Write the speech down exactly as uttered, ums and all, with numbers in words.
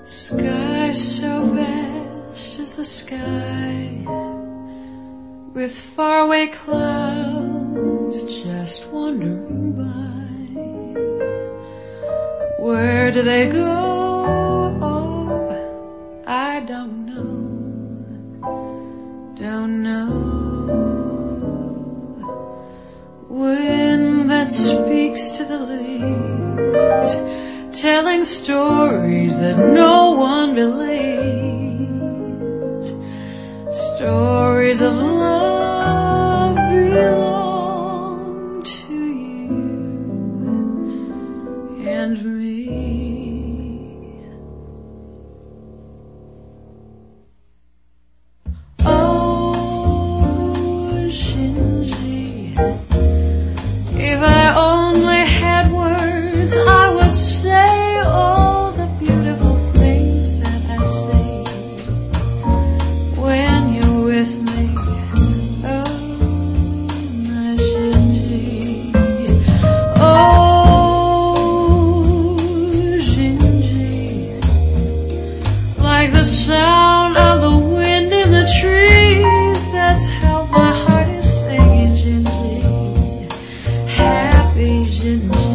Sky so vast as the sky, with faraway clouds just wandering by. Where do they go? Oh, I don't know, don't know. Wind that speaks to the leaves, telling stories that no one believes. Stories of love belong to you and me. Oh, Shinji, if I only had words, I would say all the beautiful things that I say when you're with me. Oh, my Shinji. Oh, Shinji. Like the sound of the wind in the trees, that's how my heart is singing, Shinji. Happy Shinji.